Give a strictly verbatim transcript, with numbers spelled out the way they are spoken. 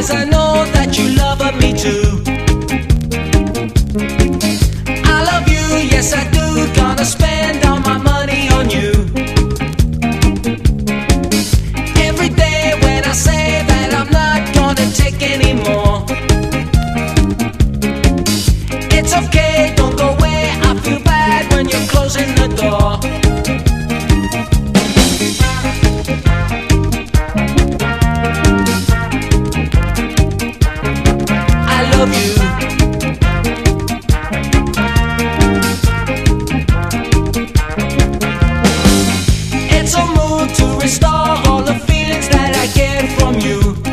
'cause I know that you love me too. I love you, yes I do. Gonna spend all my money on you. Every day when I say that I'm not gonna take any more. It's okay, don't go away. I feel bad when you're closing the door. I love you.